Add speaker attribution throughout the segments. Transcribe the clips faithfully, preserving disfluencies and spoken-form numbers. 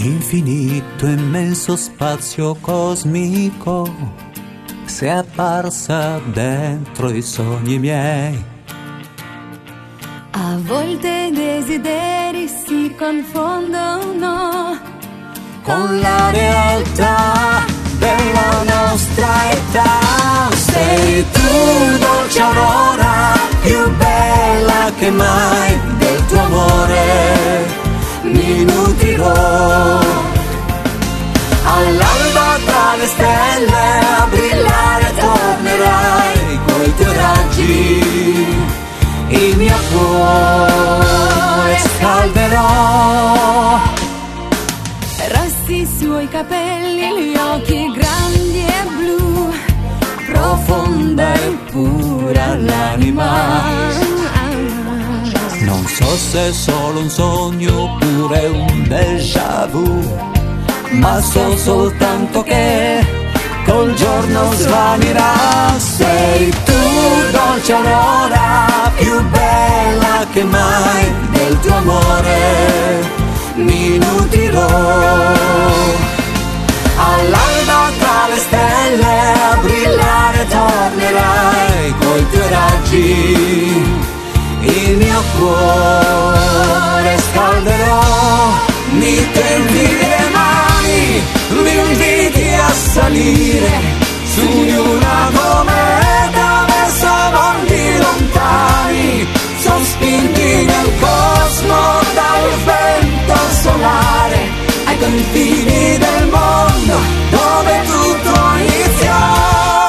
Speaker 1: Nell'infinito immenso spazio cosmico sei apparsa dentro i sogni miei.
Speaker 2: A volte i desideri si confondono
Speaker 1: con la realtà della nostra età. Sei tu, dolce aurora, più bella che mai, del tuo amore mi nutrirò. All'alba tra le stelle a brillare tornerai, coi tuoi raggi il mio cuore scalderò.
Speaker 2: Rossi i suoi capelli, gli occhi grandi e blu, profonda e pura l'anima.
Speaker 1: Non so se è solo un sogno oppure un déjà vu, ma so soltanto che col giorno svanirà. Sei tu, dolce aurora, più bella che mai, del tuo amore mi nutrirò. All'alba tra le stelle a brillare tornerai, coi tuoi raggi il mio cuore scalderò. Mi tendi le mani, mi inviti a salire su di una cometa verso mondi lontani, sospinti nel cosmo dal vento solare, ai confini del mondo dove tutto inizia.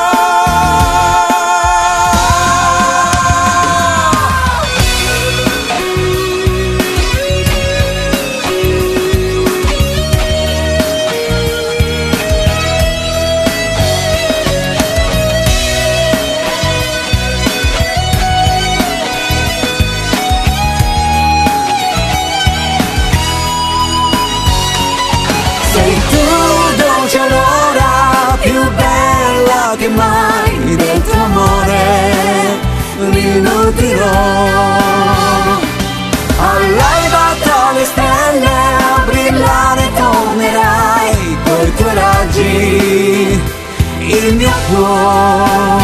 Speaker 1: Che mai del tuo amore mi nutrirò. All'alba tra le stelle a brillare tornerai, coi tuoi raggi il mio cuore